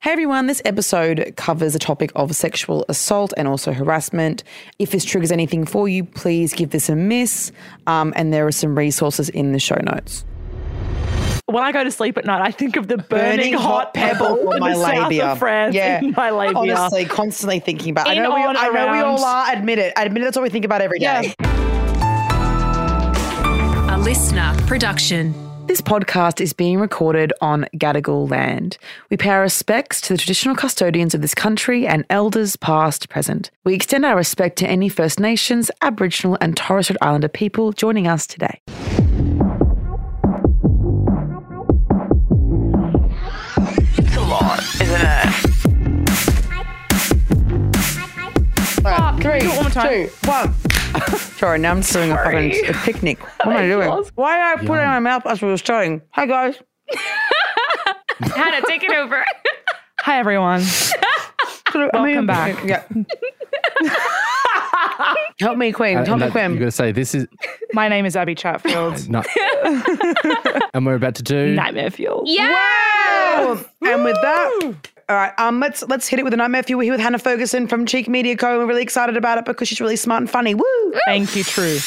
Hey everyone, this episode covers the topic of sexual assault and also harassment. If this triggers anything for you, please give this a miss. And there are some resources in the show notes. When I go to sleep at night, I think of the burning hot pebble on my in the labia. south of France in my labia. Honestly, constantly thinking about it. I In, know we on, all around. are. Admit it. That's what we think about every day. A listener production. This podcast is being recorded on Gadigal land. We pay our respects to the traditional custodians of this country and elders past, present. We extend our respect to any First Nations, Aboriginal and Torres Strait Islander people joining us today. It's a lot, isn't it? Right, Can we do it one more time? 2, 1. Sorry, now I'm just doing a picnic. What am I doing? Why did I put it in my mouth as we were starting? Hi, guys. Hannah, take it over. Hi, everyone. Welcome back. Yeah. Help me, Queen. Help me, You've Queen. got to say, this is... My name is Abby Chatfield. No. And we're about to do... Nightmare Fuel. Yeah. Wow. And with that, all right, let's hit it with a Nightmare Fuel. We're here with Hannah Ferguson from Cheek Media Co. And we're really excited about it because she's really smart and funny. Woo! Thank you, True.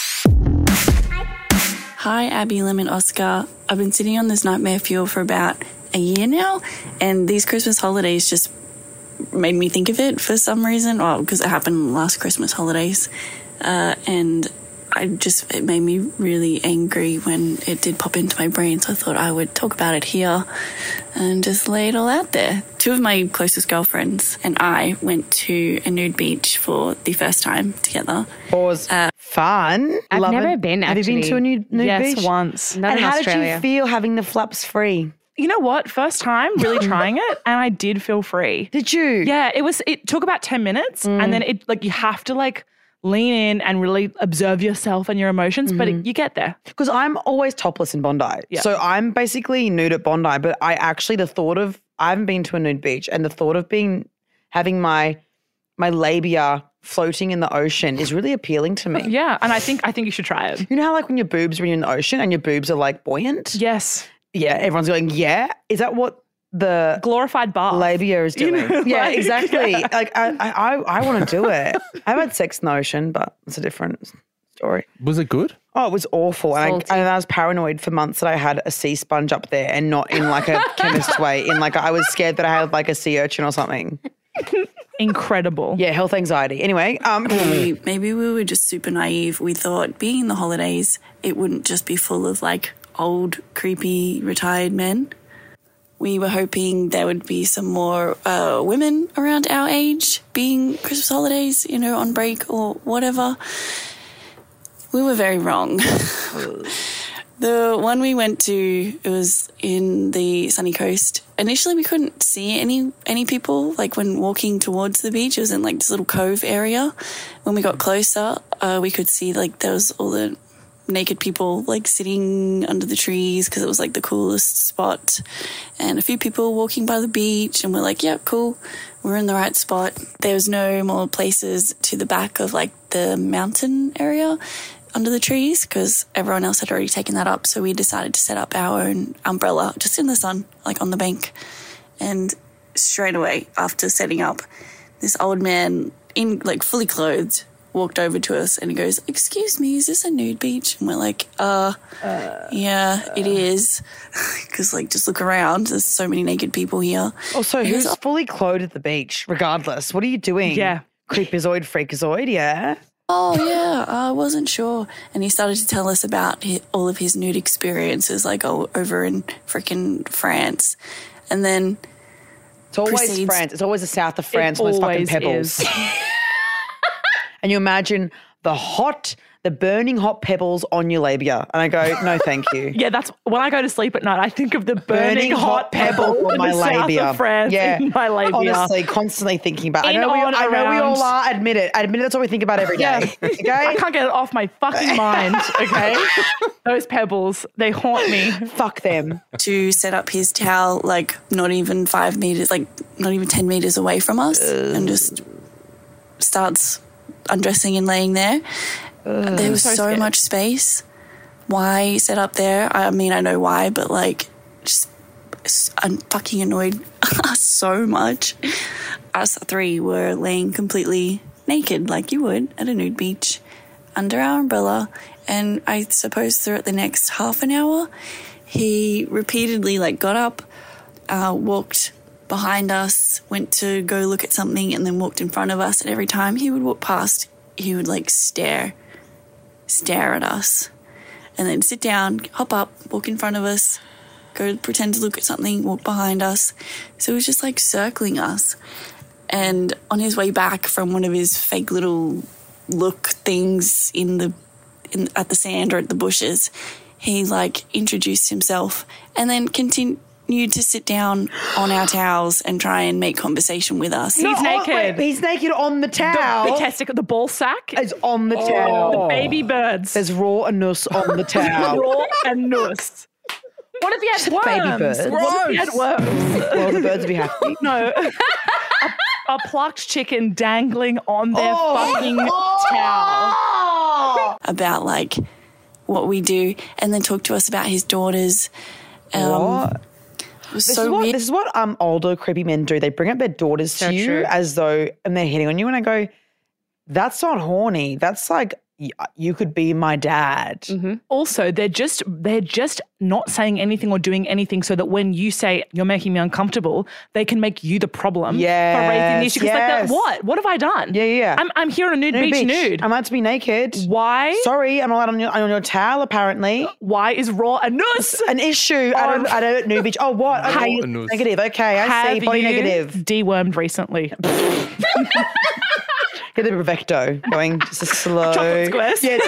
Hi, Abby, Lim and Oscar. I've been sitting on this Nightmare Fuel for about a year now, and these Christmas holidays just made me think of it for some reason. Well, because it happened last Christmas holidays, and it made me really angry when it did pop into my brain, so I thought I would talk about it here and just lay it all out there. 2 of my closest girlfriends and I went to a nude beach for the first time together. Pause. Fun. I've Love never it. been, Have you been actually. to a nude Yes, beach? once. Not And in how Australia. did you feel having the flaps free? You know what? First time really trying it, and I did feel free. Did you? Yeah, it took about 10 minutes, and then you have to lean in and really observe yourself and your emotions, but you get there. Because I'm always topless in Bondi. Yeah. So I'm basically nude at Bondi, but I haven't been to a nude beach, and the thought of having my labia floating in the ocean is really appealing to me. Yeah, and I think you should try it. You know how when your boobs are in the ocean and your boobs are buoyant? Yes. Yeah, everyone's going, yeah. Is that what the Glorified bath. labia is doing? You know, yeah, exactly. I want to do it. I've had sex in the ocean, but it's a different story. Was it good? Oh, it was awful. And I was paranoid for months that I had a sea sponge up there and not in a chemist way. I was scared that I had a sea urchin or something. Incredible. Yeah, health anxiety. Anyway. Maybe we were just super naive. We thought being in the holidays, it wouldn't just be full of old, creepy, retired men. We were hoping there would be some more women around our age being Christmas holidays, on break or whatever. We were very wrong. The one we went to, it was in the sunny coast. Initially, we couldn't see any people, when walking towards the beach. It was in, this little cove area. When we got closer, we could see, there was all the naked people, sitting under the trees because it was, the coolest spot. And a few people walking by the beach, and we're like, yeah, cool. We're in the right spot. There was no more places to the back of, the mountain area under the trees because everyone else had already taken that up. So we decided to set up our own umbrella just in the sun, on the bank. And straight away after setting up, this old man in fully clothed walked over to us and he goes, "Excuse me, is this a nude beach?" And we're like, yeah, it is. Because just look around, there's so many naked people here. Also, who's fully clothed at the beach, regardless? What are you doing? Yeah. Creepazoid, freakazoid, yeah. Oh, yeah, I wasn't sure. And he started to tell us about all of his nude experiences, over in freaking France. And then It's always proceeds- France. It's always the south of France, It those fucking always pebbles. is. And you imagine the burning hot pebbles on your labia. And I go, no, thank you. Yeah, that's when I go to sleep at night, I think of the burning hot pebble on in my the south labia. of France in my labia. Honestly, constantly thinking about it. In, I know we on, all are. Admit it. That's what we think about every day. Yeah. Okay? I can't get it off my fucking mind, okay? Those pebbles, they haunt me. Fuck them. to set up his towel, not even 5 meters, not even 10 meters away from us, and just starts undressing and laying there. There was so scared. much space. Why set up there? I mean, I know why, but just I'm fucking annoyed. us so much. Us three were laying completely naked like you would at a nude beach under our umbrella. And I suppose throughout the next half an hour, he repeatedly got up, walked behind us, went to go look at something, and then walked in front of us. And every time he would walk past, he would stare at us, and then sit down, hop up, walk in front of us, go pretend to look at something, walk behind us. So he was just circling us. And on his way back from one of his fake little look things at the sand or at the bushes, he introduced himself and then continued to sit down on our towels and try and make conversation with us. He's naked. He's naked on the towel. The testicle, the ball sack is on the towel. The baby birds. There's raw anus on the towel. Raw anus. What if he had worms? Baby birds. What if he had worms? Well, the birds would be happy. No. A plucked chicken dangling on their fucking towel. About what we do, and then talk to us about his daughters. What? It was This so weird. is what older creepy men do. They bring up their daughters to you true. as though, and they're hitting on you, and I go, that's not horny. That's you could be my dad. Also, they're just not saying anything or doing anything so that when you say you're making me uncomfortable, they can make you the problem for raising the issue. Because Yes. what have I done? Yeah. I'm here on a nude beach nude. I'm allowed to be naked. Why? Sorry, I'm allowed on your towel, apparently. Why is raw anus An issue at a nude beach. Oh, what? Okay, Raw anus. negative. Okay, I see. Body you negative. dewormed recently? Get the Brevecto going just a slow. Chocolate squares. Yeah,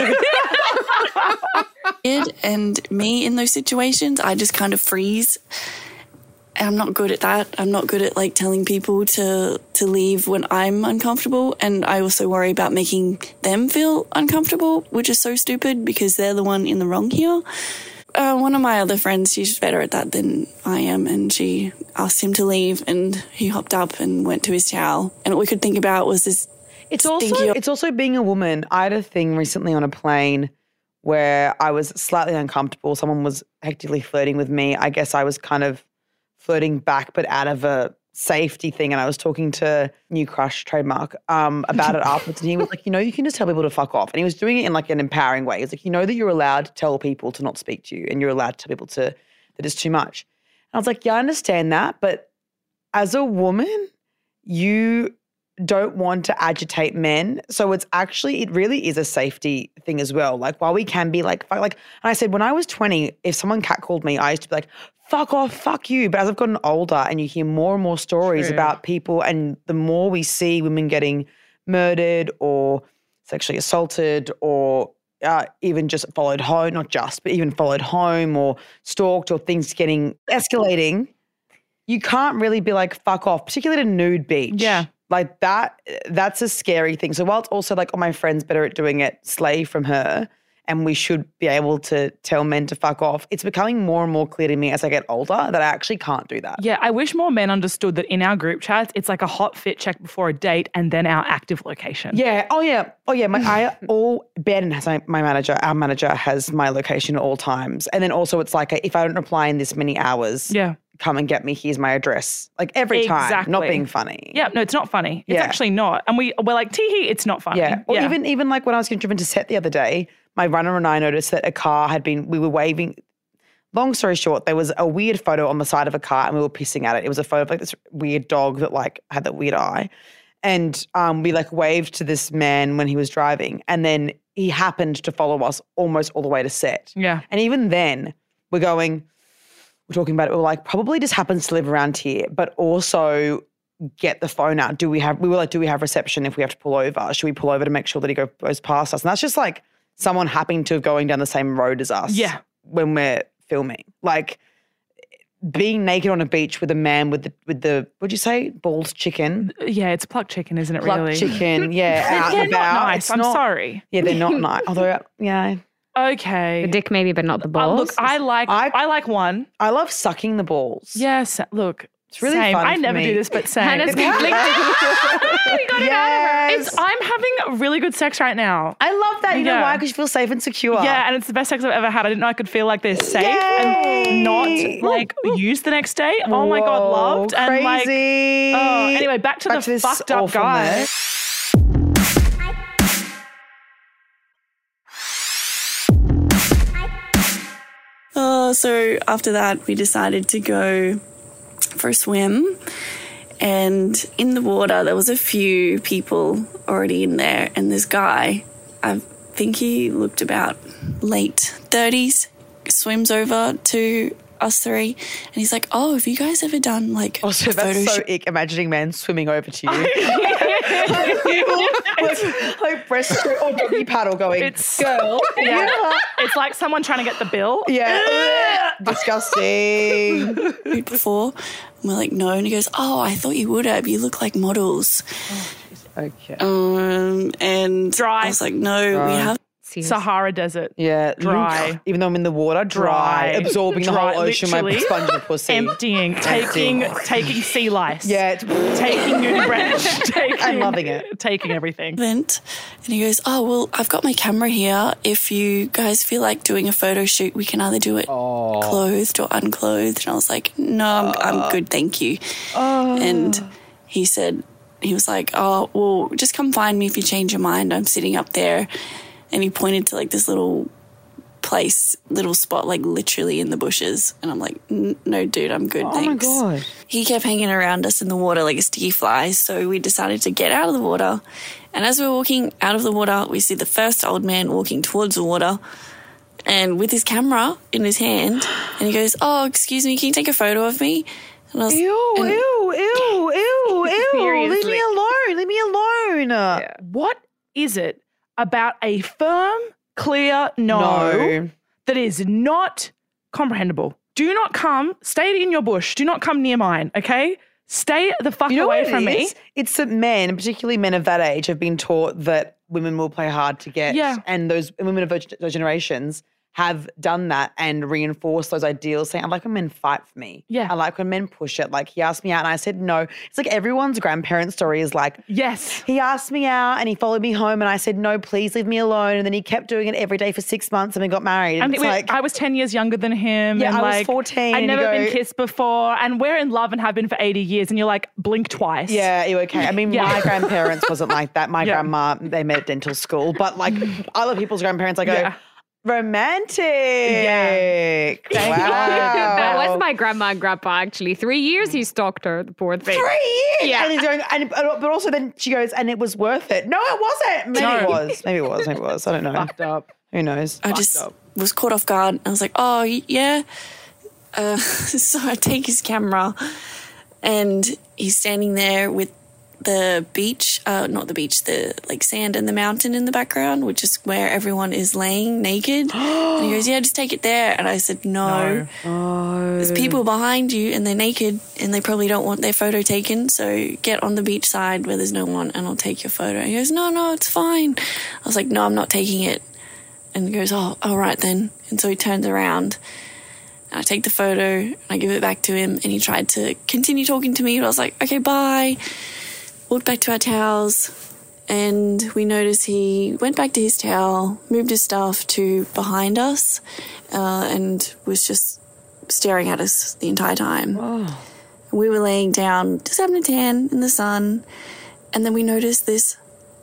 it's And me in those situations, I just kind of freeze. And I'm not good at that. I'm not good at telling people to leave when I'm uncomfortable. And I also worry about making them feel uncomfortable, which is so stupid because they're the one in the wrong here. One of my other friends, she's better at that than I am, and she asked him to leave, and he hopped up and went to his towel. And all we could think about was this. It's also being a woman. I had a thing recently on a plane where I was slightly uncomfortable. Someone was hectically flirting with me. I guess I was kind of flirting back, but out of a safety thing. And I was talking to New Crush trademark about it afterwards. And he was like, you can just tell people to fuck off. And he was doing it in an empowering way. He's like, that you're allowed to tell people to not speak to you, and you're allowed to tell people that it's too much. And I was like, yeah, I understand that. But as a woman, you don't want to agitate men. So it really is a safety thing as well. While we can be fuck, and I said, when I was 20, if someone catcalled me, I used to be like, fuck off, fuck you. But as I've gotten older and you hear more and more stories about people, and the more we see women getting murdered or sexually assaulted or even just followed home, not just, but even followed home or stalked or things escalating, you can't really be like, fuck off, particularly at a nude beach. Yeah. That's a scary thing. So while it's also all my friends better at doing it, slay from her, and we should be able to tell men to fuck off, it's becoming more and more clear to me as I get older that I actually can't do that. Yeah, I wish more men understood that in our group chats, it's like a hot fit check before a date and then our active location. Yeah. Oh, yeah. Ben has our manager has my location at all times. And then also it's if I don't reply in this many hours, come and get me, here's my address. Every time, not being funny. Yeah, no, it's not funny. It's actually not. And we're like, tee-hee, it's not funny. Yeah. Or even when I was getting driven to set the other day, my runner and I noticed that a car we were waving. Long story short, there was a weird photo on the side of a car and we were pissing at it. It was a photo of this weird dog that had that weird eye. And we waved to this man when he was driving, and then he happened to follow us almost all the way to set. Yeah. And even then we're talking about it. We're probably just happens to live around here, but also get the phone out. Do we have reception if we have to pull over? Should we pull over to make sure that he goes past us? And that's just someone happening to going down the same road as us. Yeah. When we're filming. Being naked on a beach with a man with the what'd you say? Balls chicken. Yeah, it's plucked chicken, isn't it, plucked really? chicken, yeah. Out they're and about. Not nice. I'm sorry. Yeah, they're not nice. Although, yeah. Okay. The dick maybe, but not the balls. Look, I like one. I love sucking the balls. Yes. Look, It's really Same. fun I for never me. do this, but same. Hannah's conflicted. We got it out of her. I'm having really good sex right now. I love that. You know Yeah. why? Because you feel safe and secure. Yeah, and it's the best sex I've ever had. I didn't know I could feel like this safe and not like used the next day. Oh my God, Whoa, loved. And like, crazy. anyway, back to the this fucked up guy. awfulness. So after that, we decided to go for a swim. And in the water, there was a few people already in there. And this guy, I think he looked about late 30s, swims over to us three. And he's like, oh, have you guys ever done like Oh, so a photo that's so shoot? ick, imagining men swimming over to you. like breaststroke or doggy paddle going, It's- girl. Yeah. It's like someone trying to get the bill. Yeah. Disgusting. Before? And we're like, no. And he goes, oh, I thought you would have. You look like models. Okay. And Dry. I was like, no, we have. Sahara Desert. Yeah. Dry. Even though I'm in the water, dry. Absorbing the Dry, whole ocean, my literally. sponge and pussy. Emptying, taking sea lice. Yeah. Taking Uni Branch. I'm loving it. Taking everything. Event. And he goes, oh, well, I've got my camera here. If you guys feel like doing a photo shoot, we can either do it clothed or unclothed. And I was like, no, I'm good, thank you. And he said, he was like, oh, well, just come find me if you change your mind. I'm sitting up there. And he pointed to like this little place, little spot, like literally in the bushes. And I'm like, no, dude, I'm good, thanks. Oh my God. He kept hanging around us in the water like a sticky fly, so we decided to get out of the water. And as we're walking out of the water, we see the first old man walking towards the water and with his camera in his hand. And he goes, oh, excuse me, can you take a photo of me? And I was, Ew. Leave me alone. What is it about a firm, clear no that is not comprehensible? Do not come, stay in your bush. Do not come near mine, okay? Stay the fuck You know away what it from me. is? It's that men, particularly men of that age, have been taught that women will play hard to get. Yeah. And those women of those generations have done that and reinforced those ideals, saying, I like when men fight for me. Yeah. I like when men push it. Like, he asked me out and I said no. It's like everyone's grandparent story is like, Yes. he asked me out and he followed me home and I said, no, please leave me alone. And then he kept doing it every day for 6 months and we got married. And And it's like, I was 10 years younger than him. Yeah, and I was like, 14 I'd and never you been go- kissed before. And we're in love and have been for 80 years. And you're like, blink twice. yeah, you okay? I mean, Yeah. my grandparents wasn't like that. My Yeah. grandma, they met at dental school. But like other people's grandparents, I go, Yeah. romantic. Yeah. Wow. That was my grandma and grandpa, actually. 3 years he stalked her, the poor thing. 3 years. Yeah. And he's going, but also then she goes, and it was worth it. No, it wasn't. Maybe it was. Maybe it was. Maybe it was. I don't know. Fucked up. Who knows? I just was caught off guard. I was like, oh, yeah. So I take his camera and he's standing there with the beach, not the beach, the like sand and the mountain in the background, which is where everyone is laying naked. And he goes, yeah, just take it there. And I said, no. There's people behind you and they're naked and they probably don't want their photo taken. So get on the beach side where there's no one and I'll take your photo. And he goes, no, it's fine. I was like, no, I'm not taking it. And he goes, oh, all right then. And so he turns around and I take the photo and I give it back to him and he tried to continue talking to me. But I was like, okay, bye. Walked back to our towels and we noticed he went back to his towel, moved his stuff to behind us and was just staring at us the entire time. Oh. We were laying down, just having a tan in the sun, and then we noticed this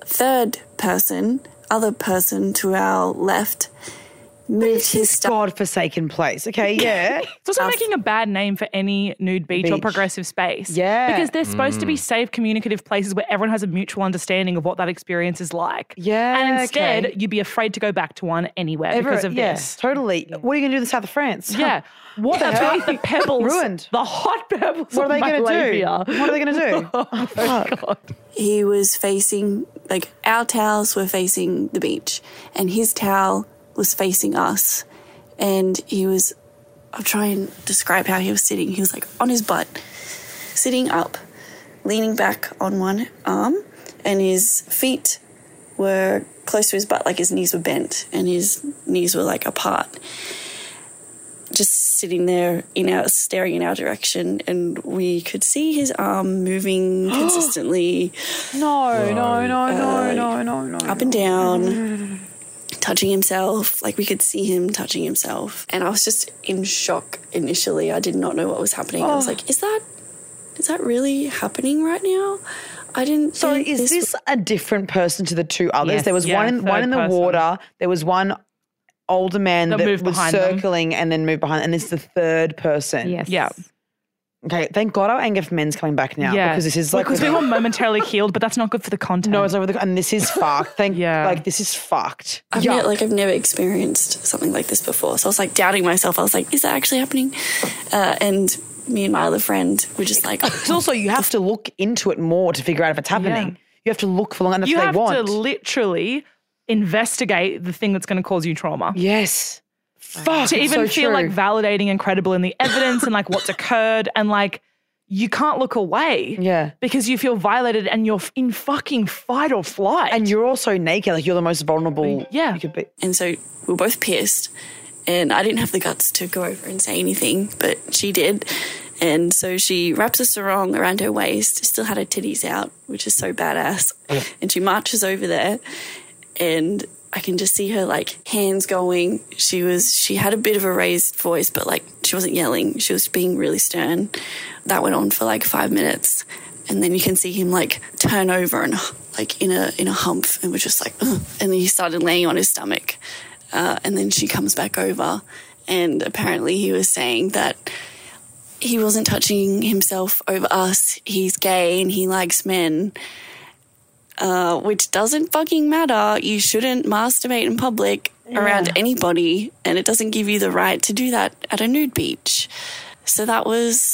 other person to our left moved his stuff. God-forsaken place. Okay, yeah. It's also making a bad name for any nude beach or Beach. progressive space. Yeah. Because they're supposed to be safe, communicative places where everyone has a mutual understanding of what that experience is like. Yeah, And instead, okay. you'd be afraid to go back to one anywhere because of yeah, this. totally. What are you going to do in the south of France? Yeah. What about the pebbles? Ruined. The hot pebbles. What are they going to do? What are they going to do? Oh, God. He was facing, like, our towels were facing the beach, and his towel was facing us. And he was, I'll try and describe how he was sitting. He was, like, on his butt, sitting up, leaning back on one arm, and his feet were close to his butt, like his knees were bent, and his knees were, like, apart. Just sitting there staring in our direction, and we could see his arm moving consistently. No. Up and down, touching himself. Like we could see him touching himself. And I was just in shock initially. I did not know what was happening. I was like, is that really happening right now? I didn't. So is this a different person to the two others? Yes. There was one in the person. water. There was one older man that moved was behind them. circling and then moved behind, and this is the third person. Yes. Yeah. Okay, thank God our anger for men's coming back now because this is like because we were momentarily healed, but that's not good for the content. no, it's over the and this is fucked. This is fucked. I've never experienced something like this before. So I was like doubting myself. I was like, is that actually happening? And me and my other friend were just like, Because also you have to look into it more to figure out if it's happening. Yeah. You have to look for long, and that's you what have they want. to literally investigate the thing that's going to cause you trauma. Yes. Fuck. To even so feel true. like validating and credible in the evidence and like what's occurred, and like you can't look away. Yeah. Because you feel violated and you're in fucking fight or flight. And you're also naked, like you're the most vulnerable Yeah. you could be. and so we were both pissed, and I didn't have the guts to go over and say anything, but she did. And so she wraps a sarong around her waist, still had her titties out, which is so badass. And she marches over there, and I can just see her like hands going. She had a bit of a raised voice, but like she wasn't yelling. She was being really stern. That went on for like 5 minutes. And then you can see him like turn over and like in a hump, and we're just like, ugh. And then he started laying on his stomach. And then she comes back over, and apparently he was saying that he wasn't touching himself over us. He's gay and he likes men, which doesn't fucking matter. You shouldn't masturbate in public around anybody, and it doesn't give you the right to do that at a nude beach. So that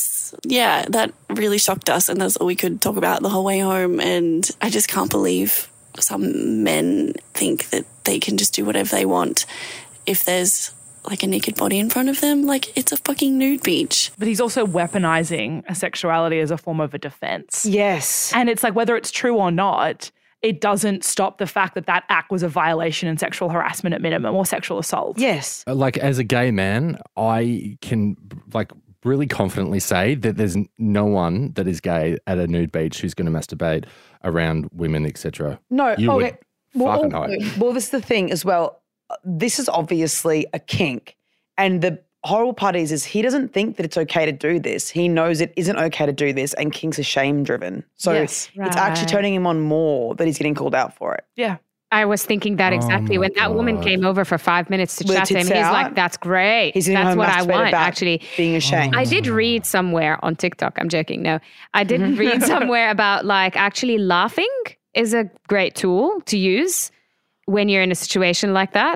really shocked us, and that's all we could talk about the whole way home. And I just can't believe some men think that they can just do whatever they want if there's like a naked body in front of them. Like, it's a fucking nude beach. But he's also weaponizing a sexuality as a form of a defense. Yes. And it's like, whether it's true or not, it doesn't stop the fact that that act was a violation and sexual harassment at minimum, or sexual assault. Yes. Like, as a gay man, I can like really confidently say that there's no one that is gay at a nude beach who's going to masturbate around women, etc. No. You okay. would fucking hope. Well, this is the thing as well. This is obviously a kink, and the horrible part is he doesn't think that it's okay to do this. He knows it isn't okay to do this, and kinks are shame driven. So Yes. it's actually turning him on more that he's getting called out for it. Yeah. I was thinking that exactly. my When that woman God. came over for 5 minutes to With chat to him, tits he's out? like, that's great. He's going That's home what I masturbate want, about actually. being ashamed. I did read somewhere on TikTok. I'm joking. No, I did read somewhere about like actually laughing is a great tool to use when you're in a situation like that.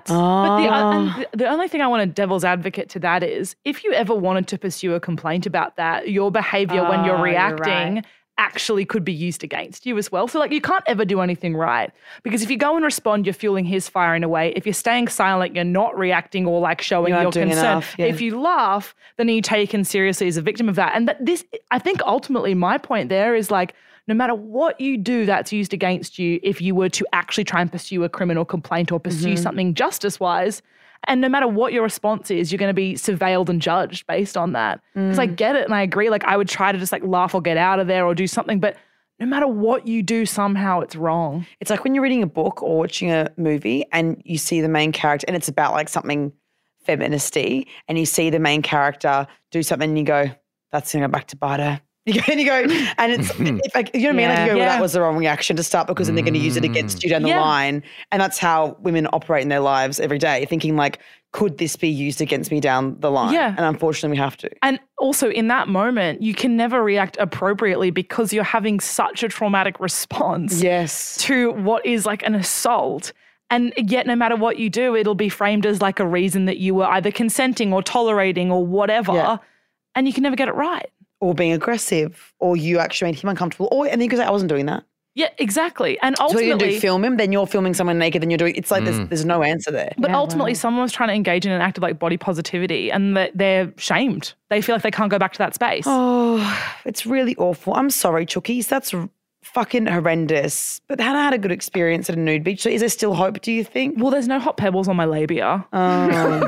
But the only thing I want to devil's advocate to that is, if you ever wanted to pursue a complaint about that, your behavior when you're Oh, you're reacting right. actually could be used against you as well. So like, you can't ever do anything right, because if you go and respond, you're fueling his fire in a way. If you're staying silent, you're not reacting or like showing You're your not doing concern. enough, yeah. If you laugh, then you're taken seriously as a victim of that. And I think ultimately my point there is like, no matter what you do that's used against you, if you were to actually try and pursue a criminal complaint or pursue something justice-wise, and no matter what your response is, you're going to be surveilled and judged based on that. Because I get it and I agree. Like, I would try to just like laugh or get out of there or do something, but no matter what you do, somehow it's wrong. It's like when you're reading a book or watching a movie and you see the main character and it's about like something feministy, and you see the main character do something and you go, that's going to go back to bite her. And you go, and it's like, you know what I mean? Like you go, well, that was the wrong reaction to start, because then they're going to use it against you down the line. And that's how women operate in their lives every day, thinking like, could this be used against me down the line? Yeah. And unfortunately we have to. And also in that moment, you can never react appropriately because you're having such a traumatic response Yes. to what is like an assault. And yet no matter what you do, it'll be framed as like a reason that you were either consenting or tolerating or whatever. Yeah. And you can never get it right. Or being aggressive, or you actually made him uncomfortable. Or, and then you can say, I wasn't doing that. Yeah, exactly. And So what are you going to ultimately, do, film him? Then you're filming someone naked, then you're doing, it's like there's no answer there. but Yeah, ultimately wow. someone was trying to engage in an act of like body positivity, and that they're shamed. They feel like they can't go back to that space. Oh, it's really awful. I'm sorry, Chookies. That's fucking horrendous. But Hannah had a good experience at a nude beach. So is there still hope, do you think? Well, there's no hot pebbles on my labia.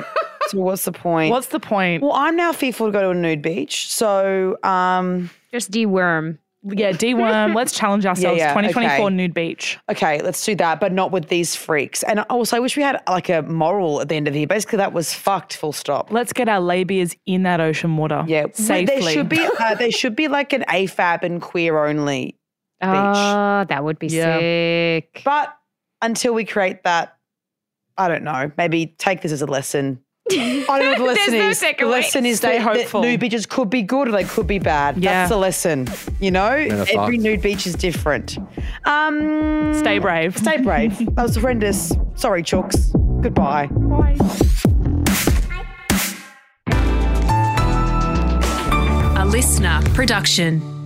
So what's the point? What's the point? Well, I'm now fearful to go to a nude beach. So, Just deworm. Yeah, deworm. Let's challenge ourselves. Yeah, 2024 okay. nude beach. okay, let's do that, but not with these freaks. And also, I wish we had like a moral at the end of the year. Basically, that was fucked, full stop. Let's get our labias in that ocean water. Yeah, safely. There should be like an AFAB and queer only beach. Oh, that would be Yeah. sick. But until we create that, I don't know. Maybe take this as a lesson. I don't know what the lesson There's no is. The takeaway. lesson is Stay that hopeful. nude beaches could be good or they could be bad. Yeah. That's the lesson. You know, they're every fucked. nude beach is different. Stay brave. Stay brave. That was horrendous. Sorry, Chooks. Goodbye. Bye. A listener production.